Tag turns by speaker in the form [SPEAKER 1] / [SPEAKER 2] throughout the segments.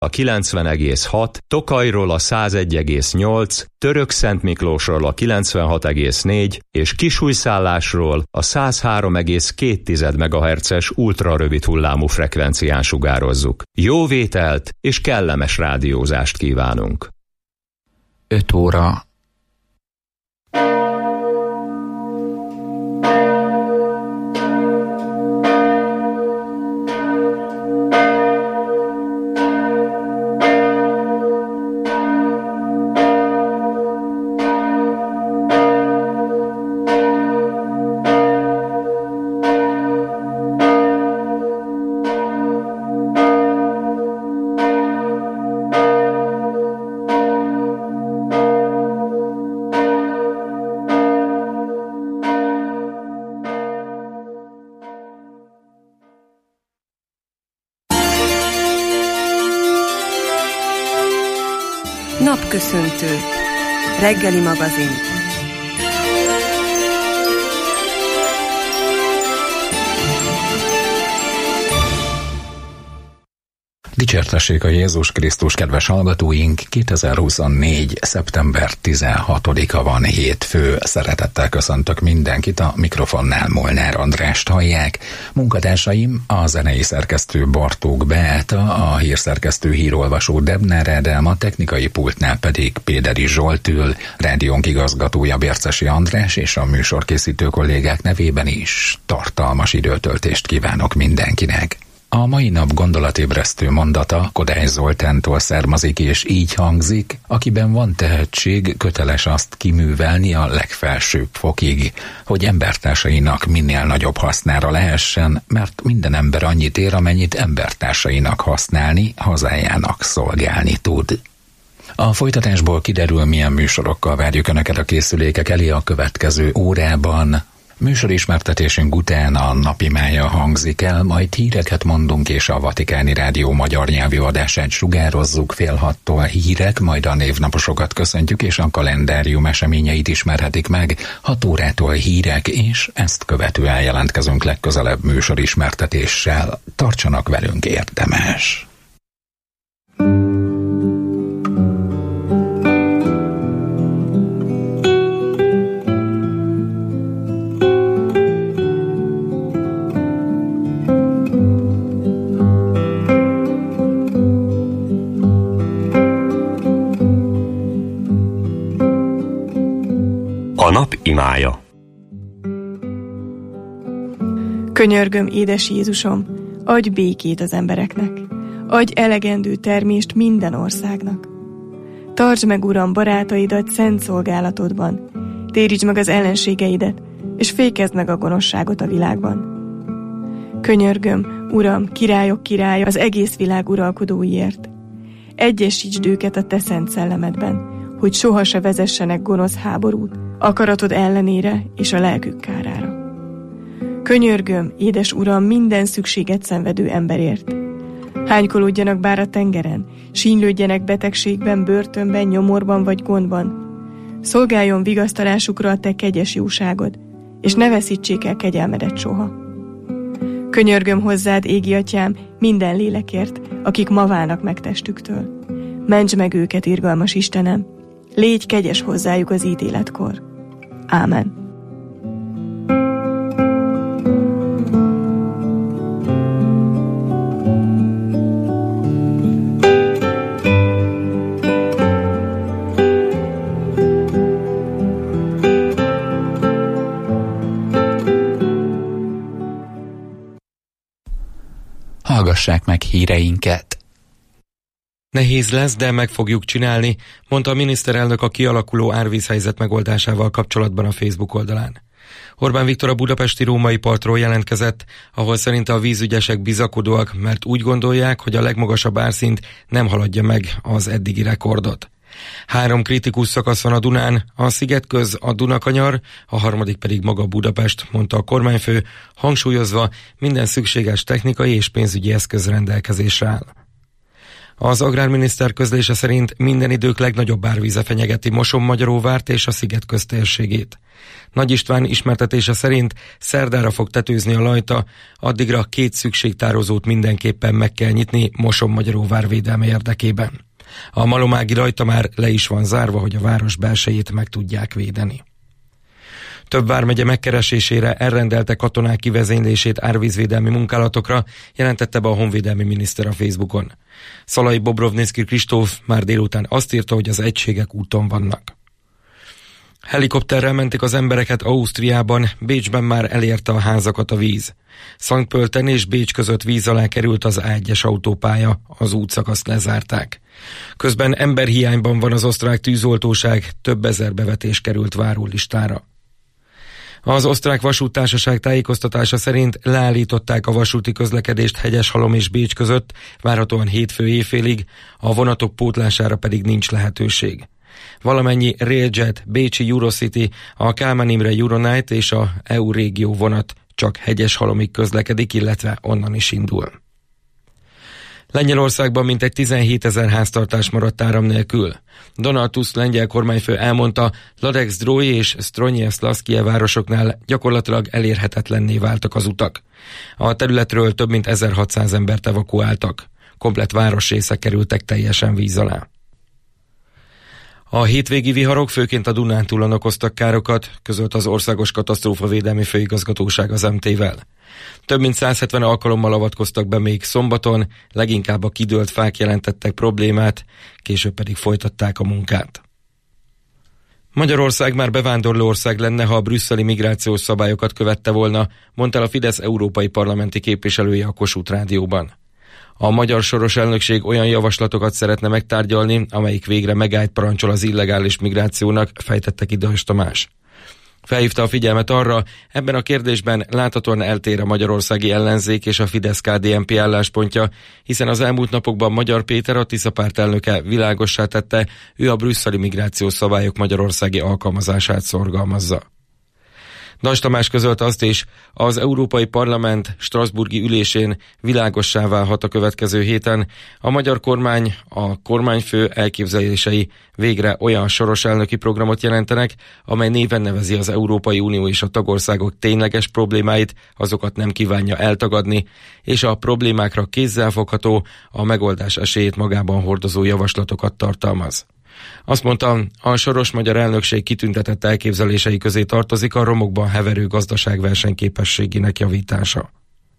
[SPEAKER 1] a 90,6, Tokajról a 101,8, Törökszentmiklósról a 96,4 és Kisújszállásról a 103,2 MHz-es ultrarövid hullámú frekvencián sugározzuk. Jó vételt és kellemes rádiózást kívánunk!
[SPEAKER 2] 5 óra.
[SPEAKER 3] Napköszöntő. Reggeli magazin.
[SPEAKER 2] Dicsértessék a Jézus Krisztus, kedves hallgatóink! 2024. szeptember 16-a van, hétfő. Szeretettel köszöntök mindenkit, a mikrofonnál Molnár Andrást hallják. Munkatársaim a zenei szerkesztő Bartók Beáta, a hírszerkesztő hírolvasó Debner Ádám, a technikai pultnál pedig Péderi Zsolt ül, rádiónk igazgatója Bércesi András, és a műsorkészítő kollégák nevében is tartalmas időtöltést kívánok mindenkinek. A mai nap gondolatébresztő mondata Kodály Zoltántól származik, és így hangzik: akiben van tehetség, köteles azt kiművelni a legfelsőbb fokig, hogy embertársainak minél nagyobb hasznára lehessen, mert minden ember annyit ér, amennyit embertársainak használni, hazájának szolgálni tud. A folytatásból kiderül, milyen műsorokkal várjuk Önöket a készülékek elé a következő órában. Műsorismertetésünk után a napimája hangzik el, majd híreket mondunk, és a Vatikáni Rádió magyar nyelvű adását sugározzuk. 5:30 hírek, majd a névnaposokat köszöntjük, és a kalendárium eseményeit ismerhetik meg. 6 órától hírek, és ezt követően jelentkezünk legközelebb műsorismertetéssel. Tartsanak velünk, érdemes!
[SPEAKER 4] A nap imája.
[SPEAKER 5] Könyörgöm, édes Jézusom, adj békét az embereknek, adj elegendő termést minden országnak. Tartsd meg, Uram, barátaidat szent szolgálatodban, térítsd meg az ellenségeidet, és fékezd meg a gonoszságot a világban. Könyörgöm, Uram, királyok királya, az egész világ uralkodóiért. Egyesítsd őket a te szent szellemedben, hogy soha se vezessenek gonosz háborút, akaratod ellenére és a lelkük kárára. Könyörgöm, édes Uram, minden szükséget szenvedő emberért. Hánykolódjanak bár a tengeren, sínylődjenek betegségben, börtönben, nyomorban vagy gondban. Szolgáljon vigasztalásukra a te kegyes jóságod, és ne veszítsék el kegyelmedet soha. Könyörgöm hozzád, égi atyám, minden lélekért, akik ma válnak meg testüktől. Mentsd meg őket, irgalmas Istenem, légy kegyes hozzájuk az ítéletkor. Ámen.
[SPEAKER 2] Hallgassák meg híreinket.
[SPEAKER 6] Nehéz lesz, de meg fogjuk csinálni, mondta a miniszterelnök a kialakuló árvízhelyzet megoldásával kapcsolatban a Facebook oldalán. Orbán Viktor a budapesti római partról jelentkezett, ahol szerinte a vízügyesek bizakodóak, mert úgy gondolják, hogy a legmagasabb árszint nem haladja meg az eddigi rekordot. 3 kritikus szakasz van a Dunán, a Szigetköz, a Dunakanyar, a harmadik pedig maga Budapest, mondta a kormányfő, hangsúlyozva, minden szükséges technikai és pénzügyi eszköz rendelkezésre áll. Az agrárminiszter közlése szerint minden idők legnagyobb árvíze fenyegeti Moson-Magyaróvárt és a sziget köztérségét. Nagy István ismertetése szerint szerdára fog tetőzni a Lajta, addigra 2 szükségtározót mindenképpen meg kell nyitni Moson-Magyaróvár védelme érdekében. A malomági Lajta már le is van zárva, hogy a város belsejét meg tudják védeni. Több vármegye megkeresésére elrendelte katonák kivezénylését árvízvédelmi munkálatokra, jelentette be a honvédelmi miniszter a Facebookon. Szalai Bobrovnicki Kristóf már délután azt írta, hogy az egységek úton vannak. Helikopterrel mentik az embereket Ausztriában, Bécsben már elérte a házakat a víz. Szentpölten és Bécs között víz alá került az A1-es autópálya, az útszakaszt lezárták. Közben emberhiányban van az osztrák tűzoltóság, több ezer bevetés került várólistára. Az osztrák vasúttársaság tájékoztatása szerint leállították a vasúti közlekedést Hegyeshalom és Bécs között, várhatóan hétfő éjfélig, a vonatok pótlására pedig nincs lehetőség. Valamennyi Railjet, bécsi Eurocity, a Kálmán Imre Euronight és a EU régió vonat csak Hegyeshalomig közlekedik, illetve onnan is indul. Lengyelországban mintegy 17 000 háztartás maradt áram nélkül. Donald Tusk lengyel kormányfő elmondta, Ladek-Zdrój és Stronyie-Szlaszkie városoknál gyakorlatilag elérhetetlenné váltak az utak. A területről több mint 1600 embert evakuáltak. Komplett városrészek kerültek teljesen víz alá. A hétvégi viharok főként a Dunántúlon okoztak károkat, közölt az Országos Katasztrófavédelmi Főigazgatóság az MT-vel. Több mint 170 alkalommal avatkoztak be még szombaton, leginkább a kidőlt fák jelentettek problémát, később pedig folytatták a munkát. Magyarország már bevándorló ország lenne, ha a brüsszeli migrációs szabályokat követte volna, mondta el a Fidesz európai parlamenti képviselője a Kossuth Rádióban. A magyar soros elnökség olyan javaslatokat szeretne megtárgyalni, amelyik végre megállt parancsol az illegális migrációnak, fejtette ki Dajs Tamás. Felhívta a figyelmet arra, ebben a kérdésben láthatóan eltér a magyarországi ellenzék és a Fidesz-KDNP álláspontja, hiszen az elmúlt napokban Magyar Péter, a Tisza párt elnöke világossá tette, ő a brüsszeli migrációs szabályok magyarországi alkalmazását szorgalmazza. Dajs Tamás közölte azt is, az Európai Parlament strasbourgi ülésén világossá válhat a következő héten, a magyar kormány, a kormányfő elképzelései végre olyan soros elnöki programot jelentenek, amely néven nevezi az Európai Unió és a tagországok tényleges problémáit, azokat nem kívánja eltagadni, és a problémákra kézzelfogható, a megoldás esélyét magában hordozó javaslatokat tartalmaz. Azt mondta, a soros magyar elnökség kitüntetett elképzelései közé tartozik a romokban heverő gazdaság versenyképességének javítása.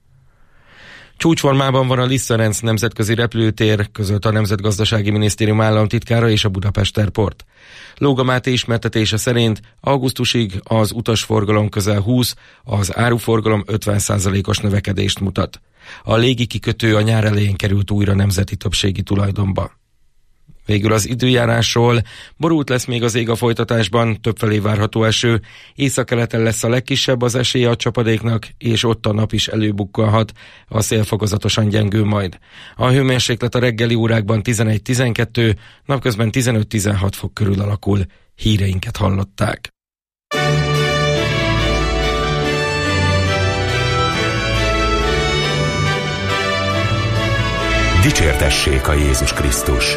[SPEAKER 6] Csúcsformában van a Liszt Ferenc nemzetközi repülőtér, közölt a Nemzetgazdasági Minisztérium államtitkára és a Budapest Airport. Lóga Máté ismertetése szerint augusztusig az utasforgalom közel 20, az áruforgalom 50%-os növekedést mutat. A légikikötő a nyár elején került újra nemzeti többségi tulajdonba. Végül az időjárásról: borult lesz még az ég a folytatásban, többfelé várható eső, északkeleten lesz a legkisebb az esélye a csapadéknak, és ott a nap is előbukkanhat, a szél fokozatosan gyengül majd. A hőmérséklet a reggeli órákban 11-12, napközben 15-16 fok körül alakul. Híreinket hallották.
[SPEAKER 4] Dicsértessék a Jézus Krisztus!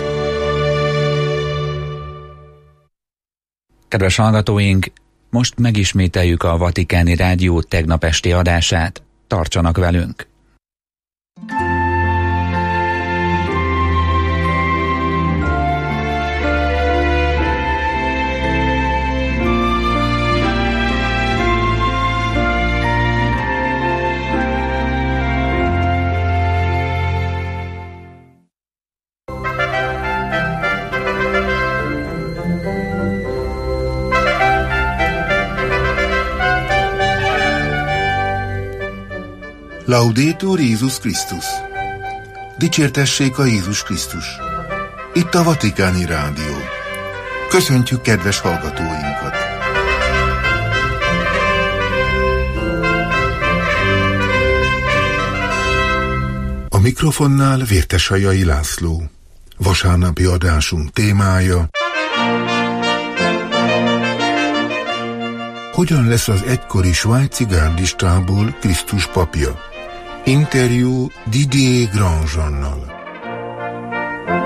[SPEAKER 2] Kedves hallgatóink, most megismételjük a Vatikáni Rádió tegnap esti adását. Tartsanak velünk!
[SPEAKER 7] Laudetur Jézus Krisztus! Dicsértessék a Jézus Krisztus! Itt a Vatikáni Rádió. Köszöntjük kedves hallgatóinkat! A mikrofonnál Vértesajai László. Vasárnapi adásunk témája: hogyan lesz az egykori svájci gárdistából Krisztus papja? Interjú Didier Grandjeannal.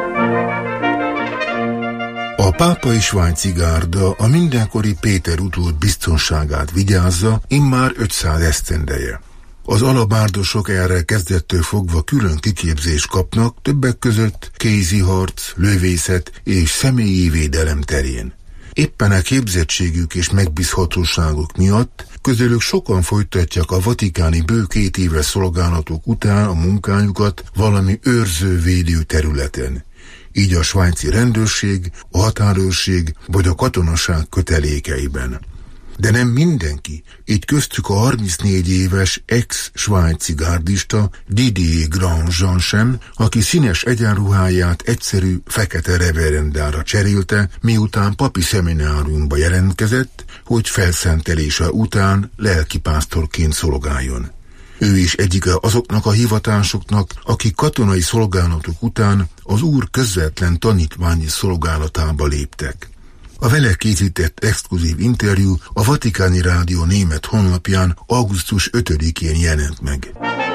[SPEAKER 7] A pápai svájci gárda a mindenkori Péter utód biztonságát vigyázza immár 500 esztendeje. Az alabárdosok erre kezdettől fogva külön kiképzést kapnak, többek között kézi harc, lövészet és személyi védelem terén. Éppen a képzettségük és megbízhatóságuk miatt közülük sokan folytatják a vatikáni bő 2 éves szolgálatok után a munkájukat valami őrző-védő területen. Így a svájci rendőrség, a határőrség vagy a katonaság kötelékeiben. De nem mindenki, így köztük a 34 éves ex-svájci gárdista Didier Grandjean sem, aki színes egyenruháját egyszerű fekete reverendára cserélte, miután papi szemináriumba jelentkezett, hogy felszentelése után lelkipásztorként szolgáljon. Ő is egyike azoknak a hivatásoknak, akik katonai szolgálatok után az Úr közvetlen tanítványi szolgálatába léptek. A vele készített exkluzív interjú a Vatikáni Rádió német honlapján augusztus 5-én jelent meg.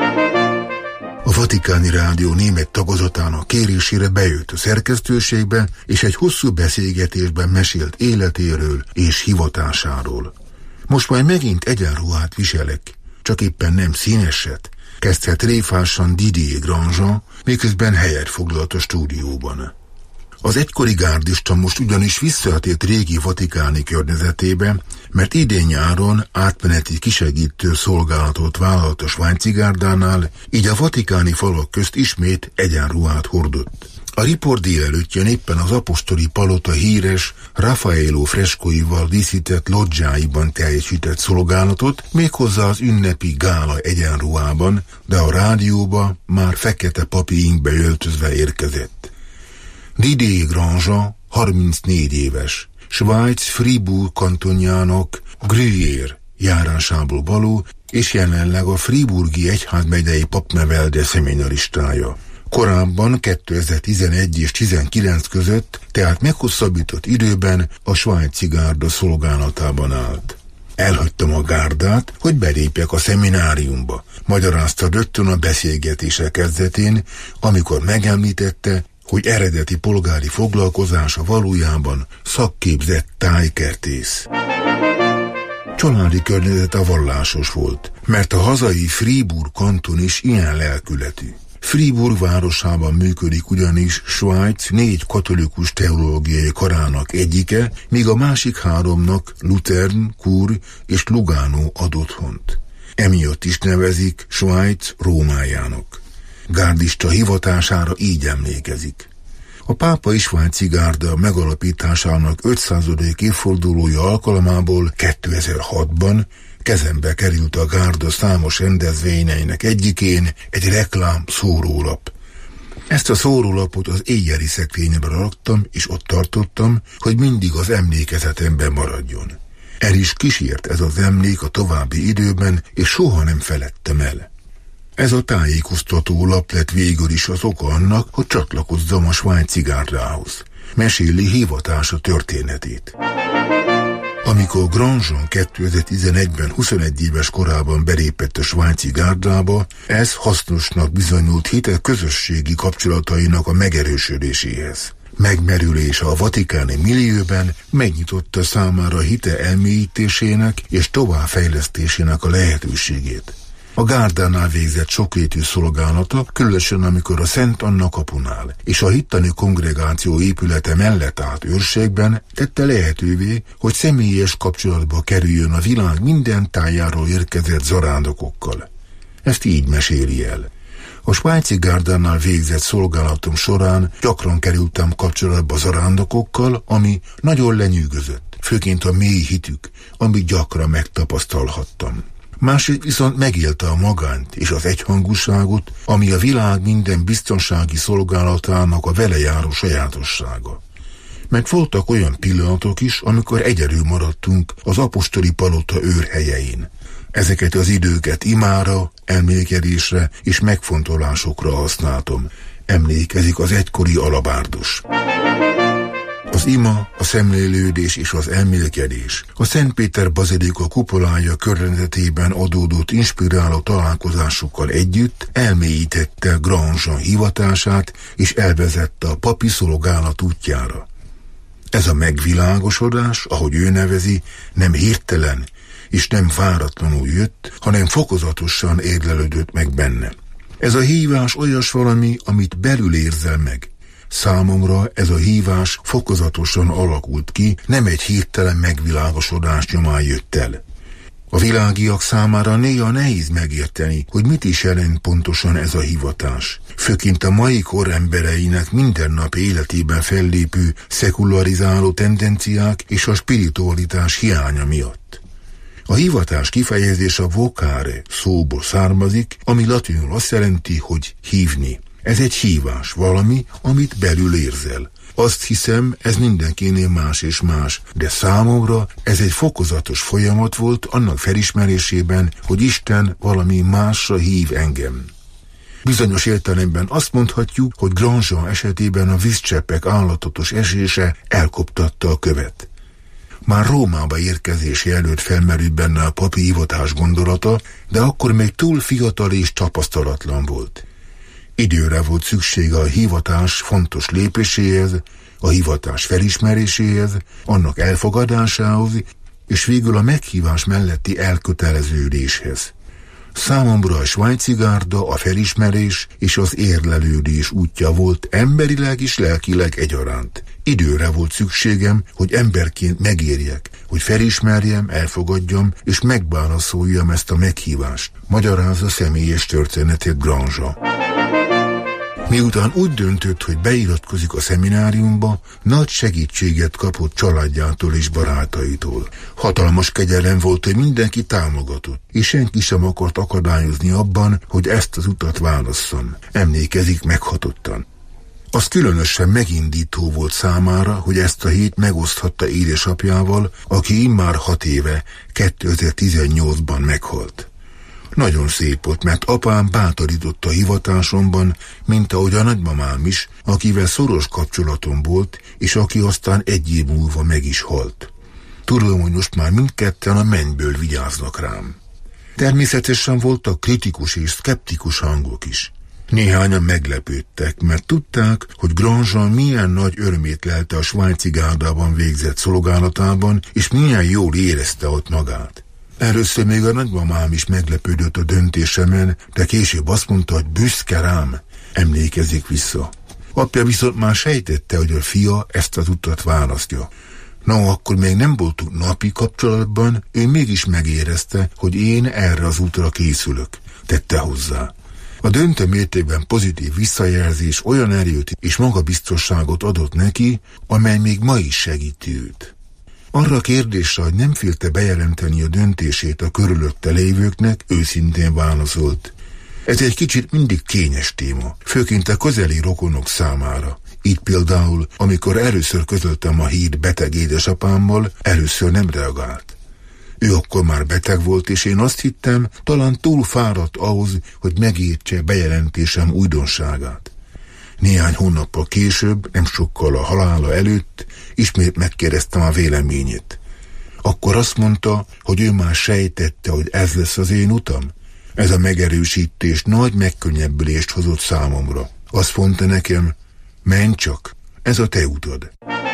[SPEAKER 7] A Vatikáni Rádió német tagozatának kérésére bejött a szerkesztőségbe, és egy hosszú beszélgetésben mesélt életéről és hivatásáról. Most majd megint egyenruhát viselek, csak éppen nem színeset, kezdte tréfásan Didier Grandjean, miközben helyet foglalt a stúdióban. Az egykori gárdista most ugyanis visszatért régi vatikáni környezetébe, mert idén nyáron átmeneti kisegítő szolgálatot vállalt a svájci gárdánál, így a vatikáni falak közt ismét egyenruhát hordott. A riport délelőttjén éppen az apostoli palota híres Raffaello freskóival díszített lodzsáiban teljesített szolgálatot, méghozzá az ünnepi gála egyenruhában, de a rádióba már fekete papi inkbe öltözve érkezett. Didier Grandjean 34 éves, Svájc Fribourg kantonjának Gruyère járásából való, és jelenleg a Friburgi egyházmegyei papnevelde személynaristája. Korábban 2011 és 2019 között, tehát meghosszabbított időben a svájci gárda szolgálatában állt. Elhagytam a gárdát, hogy belépjek a szemináriumba, magyarázta rögtön a beszélgetése kezdetén, amikor megemlítette, hogy eredeti polgári foglalkozása valójában szakképzett tájkertész. Családi környezete vallásos volt, mert a hazai Fribourg kanton is ilyen lelkületű. Fribourg városában működik ugyanis Svájc 4 katolikus teológiai karának egyike, míg a másik 3-nak Luzern, Chur és Lugano ad otthont. Emiatt is nevezik Svájc Rómájának. Gárdista hivatására így emlékezik. A pápai svájci gárda megalapításának 500. évfordulója alkalmából 2006-ban kezembe került a gárda számos rendezvényeinek egyikén egy reklám szórólap. Ezt a szórólapot az éjjeli szekrényemre raktam, és ott tartottam, hogy mindig az emlékezetemben maradjon. El is kísért ez az emlék a további időben, és soha nem feledtem el. Ez a tájékoztató lap lett végül is az oka annak, hogy csatlakozzam a svájci gárdához. Meséli hivatása történetét. Amikor Grandjean 2011-ben 21 éves korában belépett a svájci gárdába, ez hasznosnak bizonyult hite közösségi kapcsolatainak a megerősödéséhez. Megmerülése a vatikáni millióben megnyitotta számára hite elmélyítésének és továbbfejlesztésének a lehetőségét. A gárdánál végzett sokrétű szolgálata, különösen amikor a Szent Anna kapunál és a hittani kongregáció épülete mellett állt őrségben, tette lehetővé, hogy személyes kapcsolatba kerüljön a világ minden tájáról érkezett zarándokokkal. Ezt így meséli el. A svájci gárdánál végzett szolgálatom során gyakran kerültem kapcsolatba zarándokokkal, ami nagyon lenyűgözött, főként a mély hitük, amit gyakran megtapasztalhattam. Másrészt viszont megélte a magányt és az egyhangúságot, ami a világ minden biztonsági szolgálatának a vele járó sajátossága. Meg voltak olyan pillanatok is, amikor egyedül maradtunk az apostoli palota őrhelyein. Ezeket az időket imára, elmélkedésre és megfontolásokra használtam. Emlékezik az egykori alabárdos. Az ima, a szemlélődés és az elmélkedés a Szent Péter bazilika kupolája környezetében adódott inspiráló találkozásokkal együtt elmélyítette Grandjean hivatását és elvezette a papi szolgálat útjára. Ez a megvilágosodás, ahogy ő nevezi, nem hirtelen és nem váratlanul jött, hanem fokozatosan érlelődött meg benne. Ez a hívás olyas valami, amit belül érzel meg. Számomra ez a hívás fokozatosan alakult ki, nem egy hirtelen megvilágosodás nyomán jött el. A világiak számára néha nehéz megérteni, hogy mit is jelent pontosan ez a hivatás. Főként a mai kor embereinek mindennapi életében fellépő szekularizáló tendenciák és a spiritualitás hiánya miatt. A hivatás kifejezés a vocare szóból származik, ami latinul azt jelenti, hogy hívni. Ez egy hívás, valami, amit belül érzel. Azt hiszem, ez mindenkinél más és más, de számomra ez egy fokozatos folyamat volt annak felismerésében, hogy Isten valami másra hív engem. Bizonyos értelemben azt mondhatjuk, hogy Grandjean esetében a vízcseppek állatotos esése elkoptatta a követ. Már Rómába érkezése előtt felmerült benne a papi hivatás gondolata, de akkor még túl fiatal és tapasztalatlan volt. Időre volt szüksége a hivatás fontos lépéséhez, a hivatás felismeréséhez, annak elfogadásához, és végül a meghívás melletti elköteleződéshez. Számomra a svájci gárda a felismerés és az érlelődés útja volt emberileg és lelkileg egyaránt. Időre volt szükségem, hogy emberként megérjek, hogy felismerjem, elfogadjam és megválaszoljam ezt a meghívást, magyarázza személyes történetét Grandjean. Miután úgy döntött, hogy beiratkozik a szemináriumba, nagy segítséget kapott családjától és barátaitól. Hatalmas kegyelem volt, hogy mindenki támogatott, és senki sem akart akadályozni abban, hogy ezt az utat válasszam. Emlékezik meghatottan. Az különösen megindító volt számára, hogy ezt a hét megoszthatta édesapjával, aki immár 6 éve, 2018-ban meghalt. Nagyon szép volt, mert apám bátorította a hivatásomban, mint ahogy a nagymamám is, akivel szoros kapcsolatom volt, és aki aztán 1 év múlva meg is halt. Tudom, hogy most már mindketten a mennyből vigyáznak rám. Természetesen voltak kritikus és szkeptikus hangok is. Néhányan meglepődtek, mert tudták, hogy Grandjean milyen nagy örömét lelte a svájci gárdában végzett szolgálatában, és milyen jól érezte ott magát. Először még a nagymamám is meglepődött a döntésemen, de később azt mondta, hogy büszke rám, emlékezik vissza. Apja viszont már sejtette, hogy a fia ezt az utat választja. No, akkor még nem voltunk napi kapcsolatban, ő mégis megérezte, hogy én erre az útra készülök, tette hozzá. A döntő mértékben pozitív visszajelzés olyan erőt és magabiztosságot adott neki, amely még ma is segíti őt. Arra a kérdésre, hogy nem félte bejelenteni a döntését a körülötte lévőknek, őszintén válaszolt. Ez egy kicsit mindig kényes téma, főként a közeli rokonok számára. Így például, amikor először közöltem a hírt beteg édesapámmal, először nem reagált. Ő akkor már beteg volt, és én azt hittem, talán túl fáradt ahhoz, hogy megértse bejelentésem újdonságát. Néhány hónappal később, nem sokkal a halála előtt, ismét megkérdeztem a véleményét. Akkor azt mondta, hogy ő már sejtette, hogy ez lesz az én utam. Ez a megerősítés nagy megkönnyebbülést hozott számomra. Azt mondta nekem, menj csak, ez a te utad.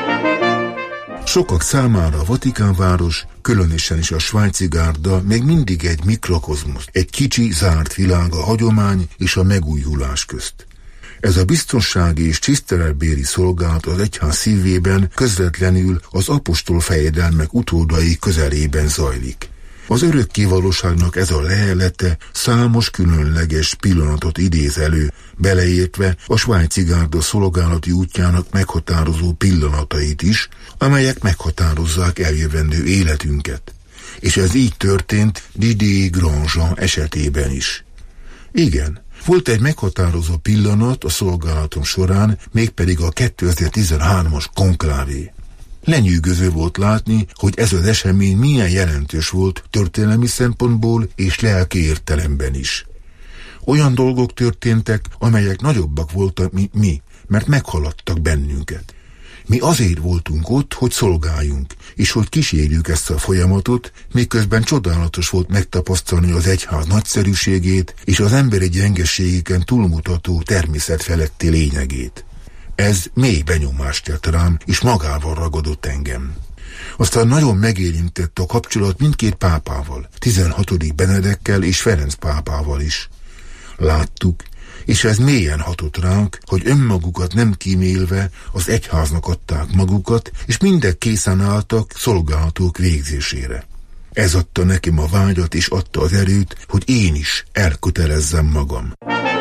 [SPEAKER 7] Sokak számára a Vatikánváros, különösen is a svájci gárda még mindig egy mikrokozmosz, egy kicsi, zárt világ a hagyomány és a megújulás közt. Ez a biztonsági és tiszteletbéli szolgálat az egyház szívében közvetlenül az apostol fejedelmek utódai közelében zajlik. Az örökkévalóságnak ez a lehelete számos különleges pillanatot idéz elő, beleértve a svájci gárda szolgálati útjának meghatározó pillanatait is, amelyek meghatározzák eljövendő életünket. És ez így történt Didier Grandjean esetében is. Igen, volt egy meghatározó pillanat a szolgálatom során, mégpedig a 2013-as konklávé. Lenyűgöző volt látni, hogy ez az esemény milyen jelentős volt történelmi szempontból és lelki értelemben is. Olyan dolgok történtek, amelyek nagyobbak voltak, mint mi, mert meghaladtak bennünket. Mi azért voltunk ott, hogy szolgáljunk, és hogy kísérjük ezt a folyamatot, miközben csodálatos volt megtapasztalni az egyház nagyszerűségét és az emberi gyengeségeken túlmutató természetfeletti lényegét. Ez mély benyomást tett rám, és magával ragadott engem. Aztán nagyon megérintett a kapcsolat mindkét pápával, 16. Benedekkel és Ferenc pápával is. Láttuk, és ez mélyen hatott ránk, hogy önmagukat nem kímélve az egyháznak adták magukat, és mindek készen álltak szolgálatok végzésére. Ez adta nekem a vágyat, és adta az erőt, hogy én is elkötelezzem magam.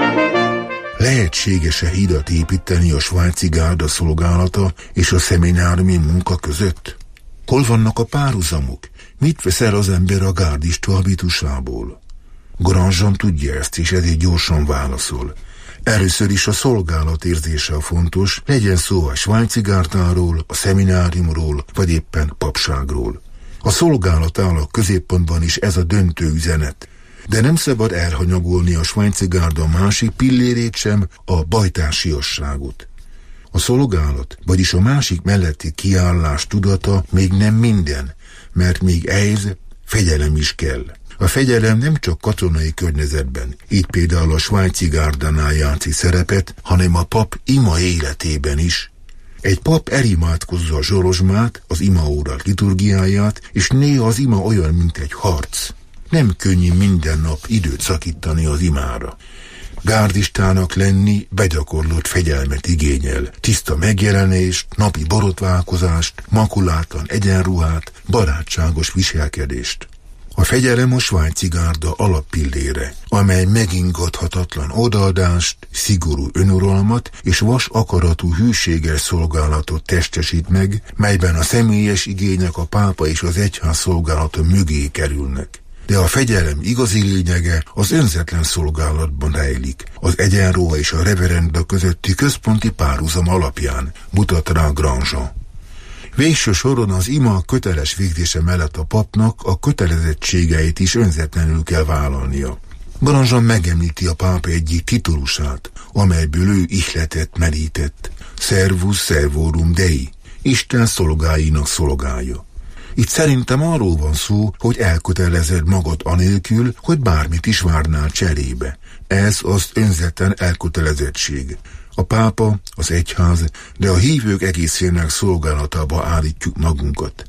[SPEAKER 7] Lehetséges-e hidat építeni a svájci gárda szolgálata és a szemináriumi munka között? Hol vannak a párhuzamok? Mit vesz el az ember a gárdista habitusából? Grandjean tudja ezt, és ezért gyorsan válaszol. Először is a szolgálat érzése a fontos, legyen szó a svájci gárdáról, a szemináriumról, vagy éppen papságról. A szolgálat áll a középpontban is, ez a döntő üzenet. De nem szabad elhanyagolni a svájci gárda másik pillérét sem, a bajtársiasságot. A szolgálat, vagyis a másik melletti kiállás tudata még nem minden, mert még ehhez fegyelem is kell. A fegyelem nem csak katonai környezetben, így például a svájci gárdánál játszik szerepet, hanem a pap ima életében is. Egy pap elimádkozza a zsorozsmát, az imaórák liturgiáját, és néha az ima olyan, mint egy harc. Nem könnyű minden nap időt szakítani az imára. Gárdistának lenni begyakorlott fegyelmet igényel, tiszta megjelenést, napi borotválkozást, makulátlan egyenruhát, barátságos viselkedést. A fegyelem a svájci gárda alappillére, amely megingathatatlan odaadást, szigorú önuralmat és vas akaratú hűséges szolgálatot testesít meg, melyben a személyes igények a pápa és az egyház szolgálata mögé kerülnek. De a fegyelem igazi lényege az önzetlen szolgálatban rejlik, az egyenruha és a reverenda közötti központi párhuzam alapján, mutat rá Grandjean. Végső soron az ima köteles végzése mellett a papnak a kötelezettségeit is önzetlenül kell vállalnia. Grandjean megemlíti a pápa egyik titulusát, amelyből ő ihletet merített, Servus servorum Dei, Isten szolgáinak szolgája. Itt szerintem arról van szó, hogy elkötelezed magad anélkül, hogy bármit is várnál cserébe. Ez az önzetlen elkötelezettség. A pápa, az egyház, de a hívők egészének szolgálatába állítjuk magunkat.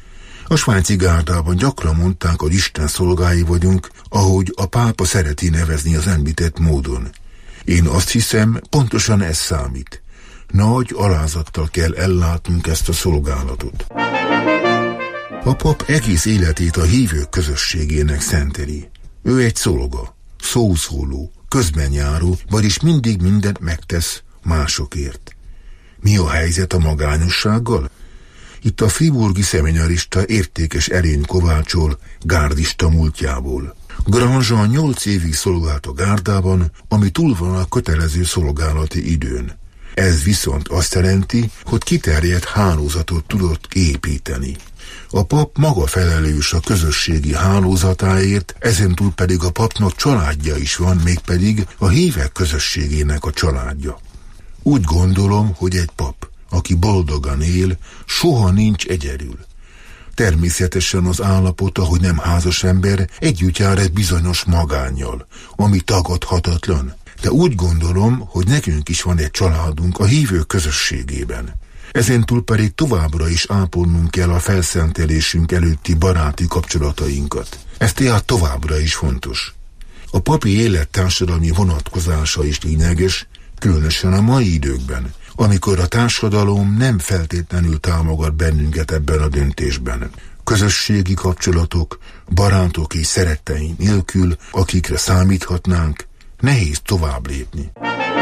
[SPEAKER 7] A svájci gárdában gyakran mondták, hogy Isten szolgái vagyunk, ahogy a pápa szereti nevezni az említett módon. Én azt hiszem, pontosan ez számít. Nagy alázattal kell ellátnunk ezt a szolgálatot. A pap egész életét a hívők közösségének szenteli. Ő egy szolga, szószóló, közben járó, vagyis mindig mindent megtesz másokért. Mi a helyzet a magányossággal? Itt a friburgi szeminarista értékes erényt kovácsol gárdista múltjából. Grandjean 8 évig szolgált a gárdában, ami túl van a kötelező szolgálati időn. Ez viszont azt jelenti, hogy kiterjedt hálózatot tudott építeni. A pap maga felelős a közösségi hálózatáért, ezentúl pedig a papnak családja is van, mégpedig a hívek közösségének a családja. Úgy gondolom, hogy egy pap, aki boldogan él, soha nincs egyedül. Természetesen az állapota, hogy nem házas ember, együtt jár egy bizonyos magánnyal, ami tagadhatatlan. De úgy gondolom, hogy nekünk is van egy családunk a hívők közösségében. Ezentúl pedig továbbra is ápolnunk kell a felszentelésünk előtti baráti kapcsolatainkat. Ez tehát továbbra is fontos. A papi élet társadalmi vonatkozása is lényeges, különösen a mai időkben, amikor a társadalom nem feltétlenül támogat bennünket ebben a döntésben. Közösségi kapcsolatok, barátok és szeretteink nélkül, akikre számíthatnánk, nehéz tovább lépni.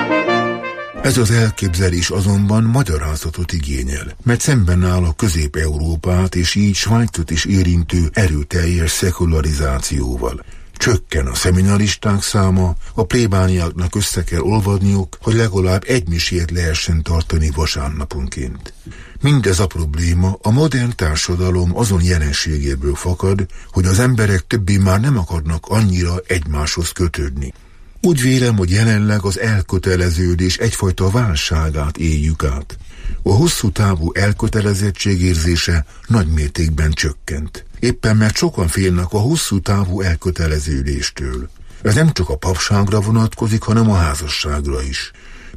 [SPEAKER 7] Ez az elképzelés azonban magyarázatot igényel, mert szemben áll a Közép-Európát és így Svájcot is érintő erőteljes szekularizációval. Csökken a szeminaristák száma, a plébániáknak össze kell olvadniuk, hogy legalább egy misét lehessen tartani vasárnaponként. Mindez a probléma a modern társadalom azon jelenségéből fakad, hogy az emberek többé már nem akarnak annyira egymáshoz kötődni. Úgy vélem, hogy jelenleg az elköteleződés egyfajta válságát éljük át. A hosszú távú elkötelezettség érzése nagy mértékben csökkent. Éppen mert sokan félnek a hosszú távú elköteleződéstől. Ez nem csak a papságra vonatkozik, hanem a házasságra is.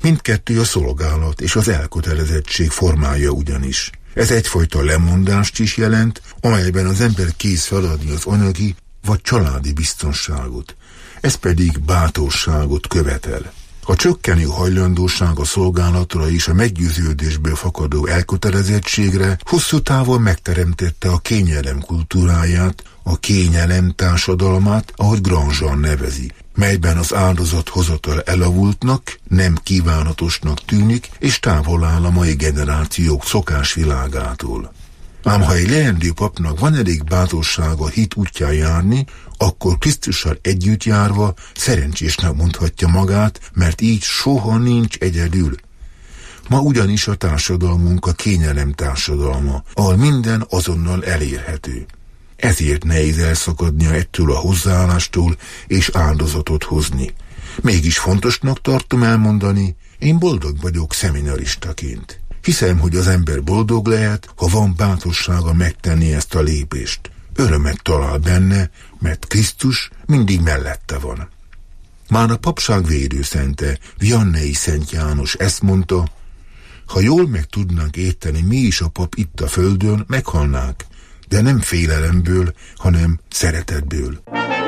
[SPEAKER 7] Mindkettő a szolgálat és az elkötelezettség formája ugyanis. Ez egyfajta lemondást is jelent, amelyben az ember kész feladni az anyagi vagy családi biztonságot. Ez pedig bátorságot követel. A csökkenő hajlandóság a szolgálatra és a meggyőződésből fakadó elkötelezettségre hosszú távon megteremtette a kényelem kultúráját, a kényelem társadalmát, ahogy Grandjean nevezi, melyben az áldozathozatal elavultnak, nem kívánatosnak tűnik, és távol áll a mai generációk szokásvilágától. Ám ha egy leendő papnak van elég bátorsága hit útján járni, akkor Krisztussal együtt járva szerencsésnek mondhatja magát, mert így soha nincs egyedül. Ma ugyanis a társadalmunk a kényelem társadalma, ahol minden azonnal elérhető. Ezért nehéz elszakadnia ettől a hozzáállástól és áldozatot hozni. Mégis fontosnak tartom elmondani, én boldog vagyok szeminaristaként. Hiszem, hogy az ember boldog lehet, ha van bátorsága megtenni ezt a lépést. Örömet talál benne, mert Krisztus mindig mellette van. Már a papság védőszente, Vianney Szent János ezt mondta, ha jól meg tudnánk érteni, mi is a pap itt a földön, meghalnánk, de nem félelemből, hanem szeretetből.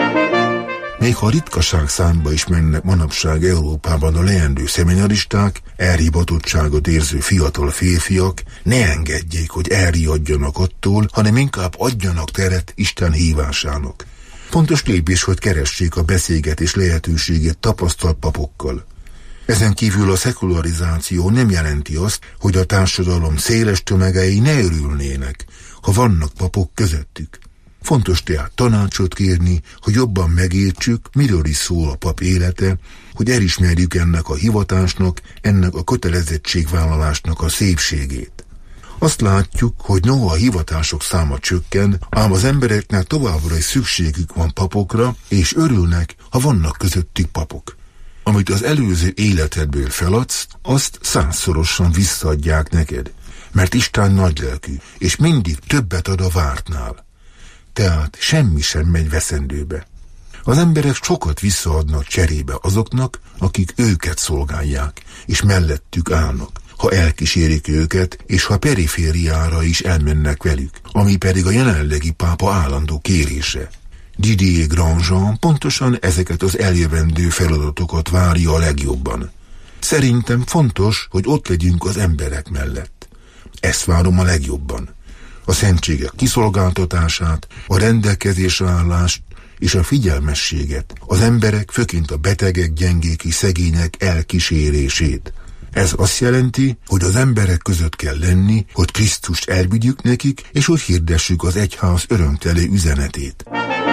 [SPEAKER 7] Még ha ritkaság számba is mennek manapság Európában a leendő szeminaristák, elhivatottságot érző fiatal férfiak, ne engedjék, hogy elriadjanak attól, hanem inkább adjanak teret Isten hívásának. Fontos lépés, hogy keressék a beszélgetés lehetőségét tapasztalt papokkal. Ezen kívül a szekularizáció nem jelenti azt, hogy a társadalom széles tömegei ne örülnének, ha vannak papok közöttük. Fontos tehát tanácsot kérni, hogy jobban megértsük, miről is szól a pap élete, hogy elismerjük ennek a hivatásnak, ennek a kötelezettségvállalásnak a szépségét. Azt látjuk, hogy noha a hivatások száma csökken, ám az embereknek továbbra is szükségük van papokra, és örülnek, ha vannak közöttük papok. Amit az előző életedből feladsz, azt 100-szorosan visszaadják neked, mert Isten nagylelkű, és mindig többet ad a vártnál. Tehát semmi sem megy veszendőbe. Az emberek sokat visszaadnak cserébe azoknak, akik őket szolgálják, és mellettük állnak, ha elkísérik őket, és ha perifériára is elmennek velük, ami pedig a jelenlegi pápa állandó kérése. Didier Grandjean pontosan ezeket az eljövendő feladatokat várja a legjobban. Szerintem fontos, hogy ott legyünk az emberek mellett. Ezt várom a legjobban. A szentségek kiszolgáltatását, a rendelkezésre állást és a figyelmességet, az emberek, főként a betegek, gyengék és szegények elkísérését. Ez azt jelenti, hogy az emberek között kell lenni, hogy Krisztust elvigyük nekik, és hogy hirdessük az egyház örömteli üzenetét.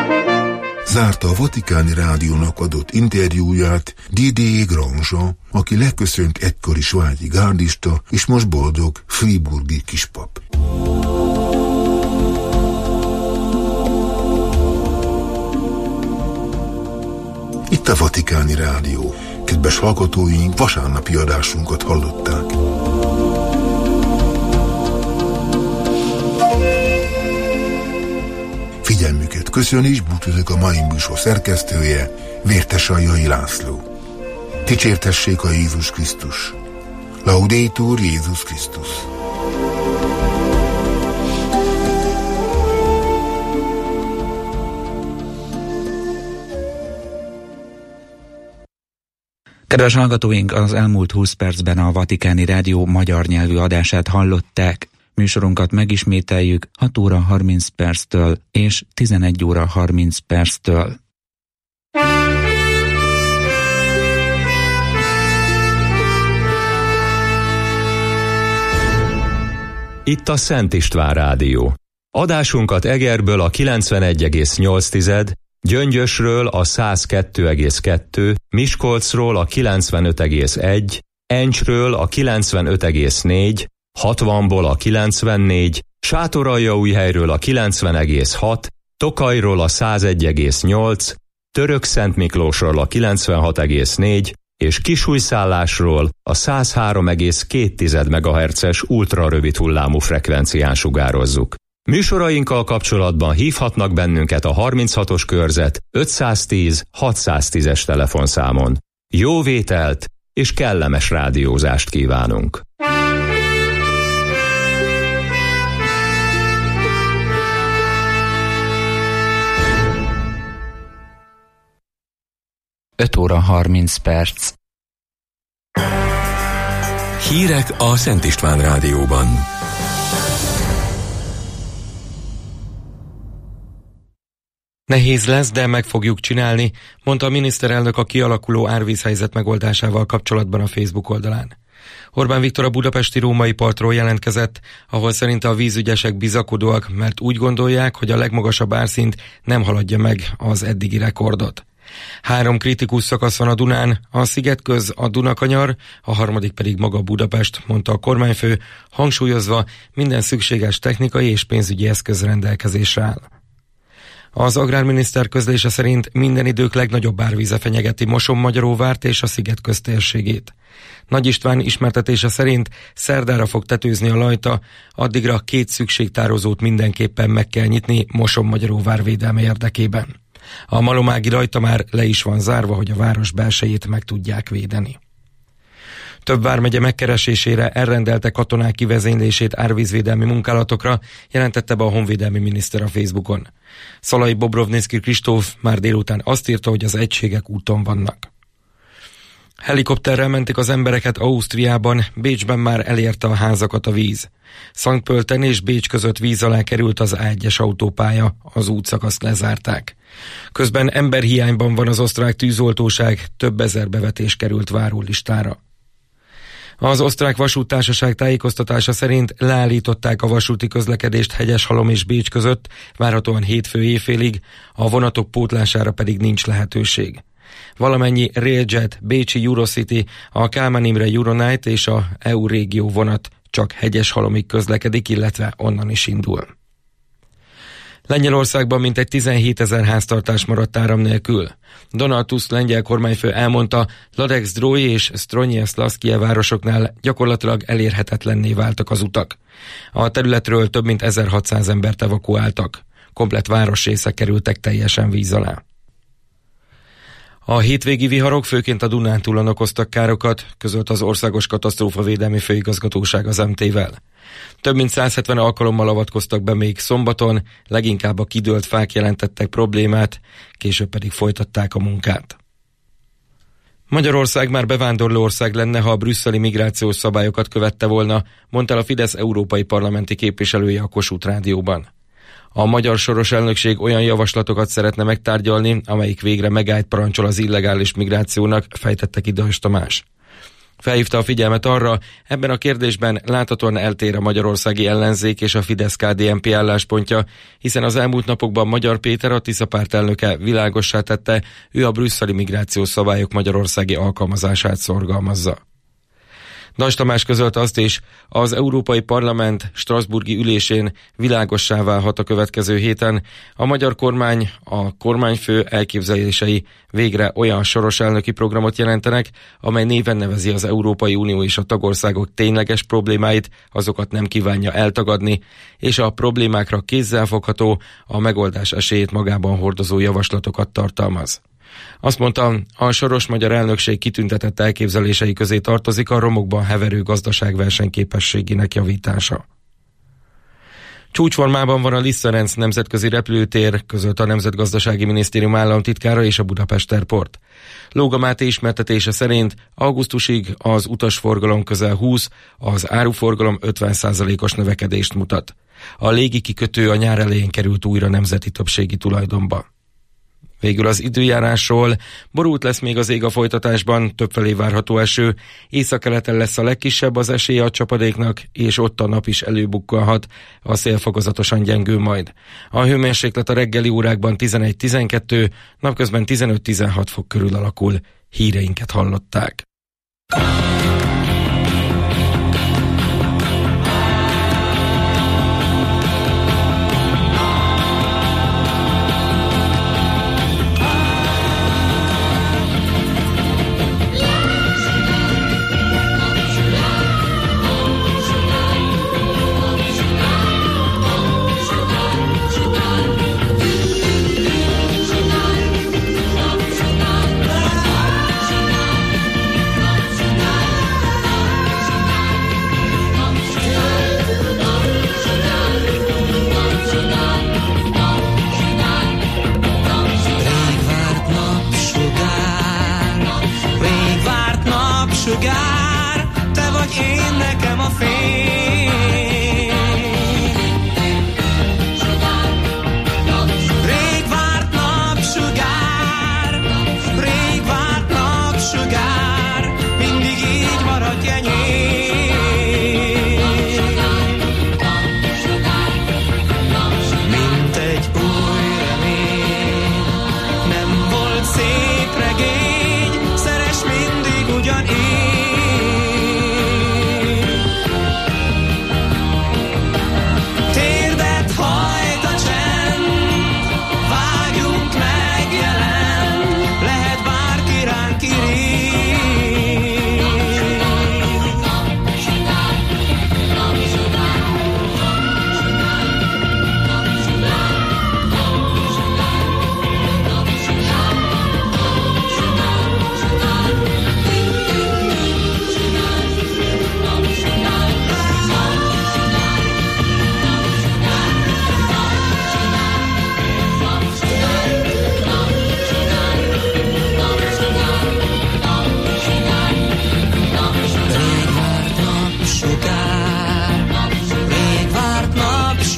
[SPEAKER 7] Zárta a Vatikáni Rádiónak adott interjúját Didier Grandjean, aki leköszönt egykori svájci gárdista, és most boldog friburgi kispap. Itt a Vatikáni Rádió. Kedves hallgatóink, vasárnapi adásunkat hallották. Figyelmüket köszön és búcsúzik a mai műsor szerkesztője, Vértesaljai László. Dicsértessék a Jézus Krisztus! Laudetur Jézus Krisztus!
[SPEAKER 2] Kedves hallgatóink, az elmúlt 20 percben a Vatikáni Rádió magyar nyelvű adását hallották. Műsorunkat megismételjük 6 óra 30 perctől és 11 óra 30 perctől.
[SPEAKER 1] Itt a Szent István Rádió. Adásunkat Egerből a 91,8, Gyöngyösről a 102,2, Miskolcról a 95,1, Encsről a 95,4, 60-ból a 94, Sátoraljaújhelyről a 90,6, Tokajról a 101,8, Törökszentmiklósról a 96,4 és Kisújszállásról a 103,2 MHz-es ultrarövid hullámú frekvencián sugározzuk. Műsorainkkal kapcsolatban hívhatnak bennünket a 36-os körzet 510 610-es telefonszámon. Jó vételt és kellemes rádiózást kívánunk.
[SPEAKER 2] Öt óra 30 perc.
[SPEAKER 4] Hírek a Szent István Rádióban.
[SPEAKER 6] Nehéz lesz, de meg fogjuk csinálni, mondta a miniszterelnök a kialakuló árvízhelyzet megoldásával kapcsolatban a Facebook oldalán. Orbán Viktor a budapesti római partról jelentkezett, ahol szerinte a vízügyesek bizakodóak, mert úgy gondolják, hogy a legmagasabb árszint nem haladja meg az eddigi rekordot. 3 kritikus szakasz van a Dunán, a Szigetköz, a Dunakanyar, a harmadik pedig maga Budapest, mondta a kormányfő, hangsúlyozva, minden szükséges technikai és pénzügyi eszköz rendelkezésre áll. Az agrárminiszter közlése szerint minden idők legnagyobb árvíze fenyegeti Moson-Magyaróvárt és a Szigetköz térségét. Nagy István ismertetése szerint szerdára fog tetőzni a Lajta, addigra 2 szükségtározót mindenképpen meg kell nyitni Moson-Magyaróvár védelme érdekében. A malomági Lajta már le is van zárva, hogy a város belsejét meg tudják védeni. Több vármegye megkeresésére elrendelte katonák kivezénylését árvízvédelmi munkálatokra, jelentette be a honvédelmi miniszter a Facebookon. Szalai Bobrovnicki Kristóf már délután azt írta, hogy az egységek úton vannak. Helikopterrel mentik az embereket Ausztriában, Bécsben már elérte a házakat a víz. Szentpölten és Bécs között víz alá került az A1-es autópálya, az útszakaszt lezárták. Közben emberhiányban van az osztrák tűzoltóság, több ezer bevetés került várólistára. Az osztrák vasúttársaság tájékoztatása szerint leállították a vasúti közlekedést Hegyeshalom és Bécs között, várhatóan hétfő éjfélig, a vonatok pótlására pedig nincs lehetőség. Valamennyi Railjet, bécsi Eurocity, a Kálmán Imre Euronight és a EU régió vonat csak Hegyeshalomig közlekedik, illetve onnan is indul. Lengyelországban mintegy 17 000 háztartás maradt áram nélkül. Donald Tusk lengyel kormányfő elmondta, Hladec-Zdrój és Stronyie-Szlaszkie városoknál gyakorlatilag elérhetetlenné váltak az utak. A területről több mint 1600 embert evakuáltak. Komplett városrészek kerültek teljesen víz alá. A hétvégi viharok főként a Dunántúlon okoztak károkat, közölt az Országos Katasztrófavédelmi Főigazgatóság az MT-vel. Több mint 170 alkalommal avatkoztak be még szombaton, leginkább a kidőlt fák jelentettek problémát, később pedig folytatták a munkát. Magyarország már bevándorló ország lenne, ha a brüsszeli migrációs szabályokat követte volna, mondta a Fidesz európai parlamenti képviselője a Kossuth Rádióban. A magyar soros elnökség olyan javaslatokat szeretne megtárgyalni, amelyik végre megállt parancsol az illegális migrációnak, fejtette ki Dajs Tamás. Felhívta a figyelmet arra, ebben a kérdésben láthatóan eltér a magyarországi ellenzék és a Fidesz-KDNP álláspontja, hiszen az elmúlt napokban Magyar Péter, a Tisza párt elnöke világossá tette, ő a brüsszeli migrációs szabályok magyarországi alkalmazását szorgalmazza. Dajs Tamás közölte azt is, az Európai Parlament strasbourgi ülésén világossá válhat a következő héten. A magyar kormány, a kormányfő elképzelései végre olyan soros elnöki programot jelentenek, amely néven nevezi az Európai Unió és a tagországok tényleges problémáit, azokat nem kívánja eltagadni, és a problémákra kézzelfogható, a megoldás esélyét magában hordozó javaslatokat tartalmaz. Azt mondta, a soros magyar elnökség kitüntetett elképzelései közé tartozik a romokban heverő gazdaság versenyképességének javítása. Csúcsformában van a Liszt Ferenc nemzetközi repülőtér, közölt a Nemzetgazdasági Minisztérium államtitkára és a Budapest Airport. Lóga Máté ismertetése szerint augusztusig az utasforgalom közel 20, az áruforgalom 50%-os növekedést mutat. A légi kikötő a nyár elején került újra nemzeti többségi tulajdonba. Végül az időjárásról, borult lesz még az ég a folytatásban, többfelé várható eső, északkeleten lesz a legkisebb az esélye a csapadéknak, és ott a nap is előbukkanhat, a szél fokozatosan gyengül majd. A hőmérséklet a reggeli órákban 11-12, napközben 15-16 fok körül alakul. Híreinket hallották.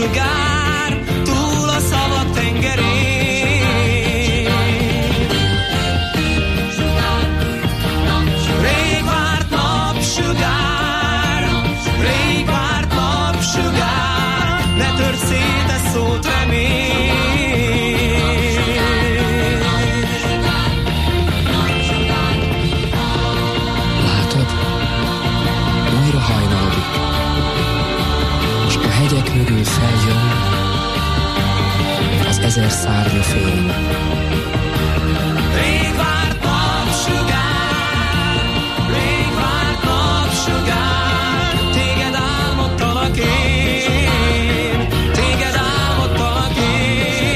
[SPEAKER 8] napsugár, túl a szavak tengerén. Rég várt napsugár, rég várt napsugár, ne törd szét e szót remény.
[SPEAKER 9] Látod? Újra hajnalodik, és a hegyek mögül feljön az 1000 szárnyú fény.
[SPEAKER 8] Rég várt napsugár, rég várt napsugár, téged álmodtalak én, téged álmodtalak én.